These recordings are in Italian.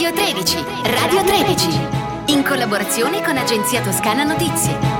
Radio 13, Radio 13, in collaborazione con Agenzia Toscana Notizie.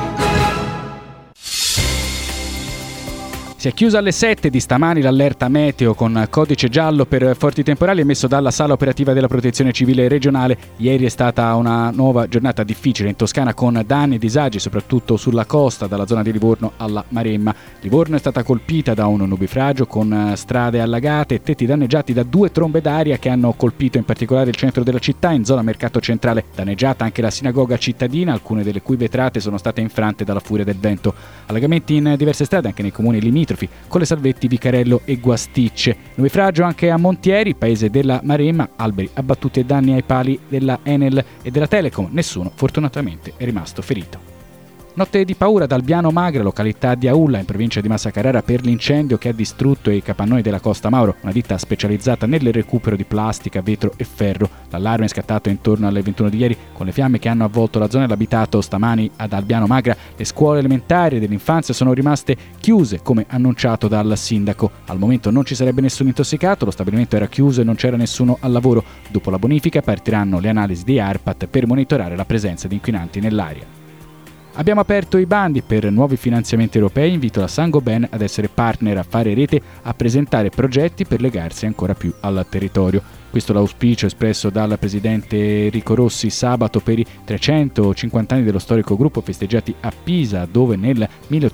Si è chiusa alle 7 di stamani l'allerta meteo con codice giallo per forti temporali emesso dalla sala operativa della Protezione Civile regionale. Ieri è stata una nuova giornata difficile in Toscana con danni e disagi soprattutto sulla costa dalla zona di Livorno alla Maremma. Livorno è stata colpita da un nubifragio con strade allagate e tetti danneggiati da 2 trombe d'aria che hanno colpito in particolare il centro della città. In zona Mercato Centrale danneggiata anche la sinagoga cittadina, alcune delle cui vetrate sono state infrante dalla furia del vento. Allagamenti in diverse strade anche nei comuni limitrofi con le Salvetti, Vicarello e Guasticce. Nubifragio anche a Montieri, paese della Maremma, alberi abbattuti e danni ai pali della Enel e della Telecom. Nessuno fortunatamente è rimasto ferito. Notte di paura ad Albiano Magra, località di Aulla in provincia di Massa Carrara, per l'incendio che ha distrutto i capannoni della Costa Mauro, una ditta specializzata nel recupero di plastica, vetro e ferro. L'allarme è scattato intorno alle 21 di ieri con le fiamme che hanno avvolto la zona dell'abitato. Stamani ad Albiano Magra le scuole elementari dell'infanzia sono rimaste chiuse come annunciato dal sindaco. Al momento non ci sarebbe nessun intossicato, lo stabilimento era chiuso e non c'era nessuno al lavoro. Dopo la bonifica partiranno le analisi di ARPAT per monitorare la presenza di inquinanti nell'aria. Abbiamo aperto i bandi per nuovi finanziamenti europei, invito la Saint-Gobain ad essere partner, a fare rete, a presentare progetti per legarsi ancora più al territorio. Questo è l'auspicio espresso dal presidente Enrico Rossi sabato per i 350 anni dello storico gruppo festeggiati a Pisa, dove nel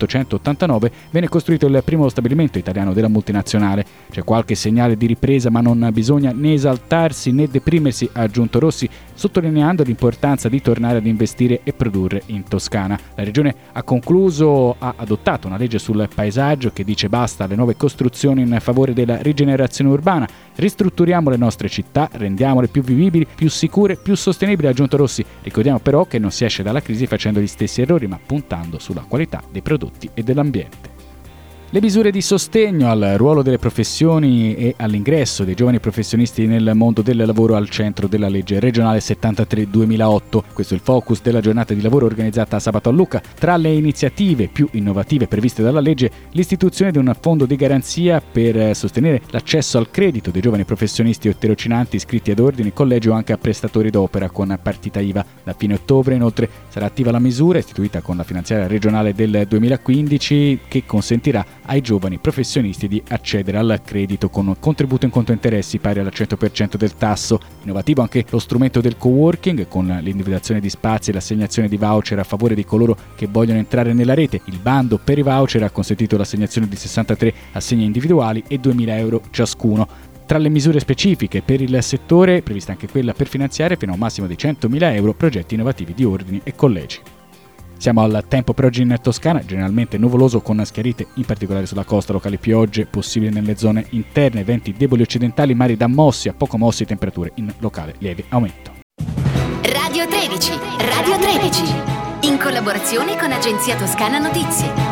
1889 venne costruito il primo stabilimento italiano della multinazionale. C'è qualche segnale di ripresa, ma non bisogna né esaltarsi né deprimersi, ha aggiunto Rossi, sottolineando l'importanza di tornare ad investire e produrre in Toscana. La regione ha adottato una legge sul paesaggio che dice basta alle nuove costruzioni in favore della rigenerazione urbana, ristrutturiamo le nostre città, rendiamole più vivibili, più sicure, più sostenibili, ha aggiunto Rossi. Ricordiamo però che non si esce dalla crisi facendo gli stessi errori, ma puntando sulla qualità dei prodotti e dell'ambiente. Le misure di sostegno al ruolo delle professioni e all'ingresso dei giovani professionisti nel mondo del lavoro al centro della legge regionale 73/2008. Questo è il focus della giornata di lavoro organizzata sabato a Lucca. Tra le iniziative più innovative previste dalla legge, l'istituzione di un fondo di garanzia per sostenere l'accesso al credito dei giovani professionisti o tirocinanti iscritti ad ordini, collegi o anche a prestatori d'opera con partita IVA. Da fine ottobre inoltre sarà attiva la misura istituita con la finanziaria regionale del 2015 che consentirà ai giovani professionisti di accedere al credito con contributo in conto interessi pari al 100% del tasso. Innovativo anche lo strumento del coworking con l'individuazione di spazi e l'assegnazione di voucher a favore di coloro che vogliono entrare nella rete. Il bando per i voucher ha consentito l'assegnazione di 63 assegni individuali e 2.000 euro ciascuno. Tra le misure specifiche per il settore, prevista anche quella per finanziare fino a un massimo di 100.000 euro progetti innovativi di ordini e collegi. Siamo al tempo per oggi in Toscana, generalmente nuvoloso con schiarite, in particolare sulla costa, locali piogge possibili nelle zone interne, venti deboli occidentali, mari da mossi a poco mossi, temperature in locale lieve aumento. Radio 13, Radio 13, in collaborazione con Agenzia Toscana Notizie.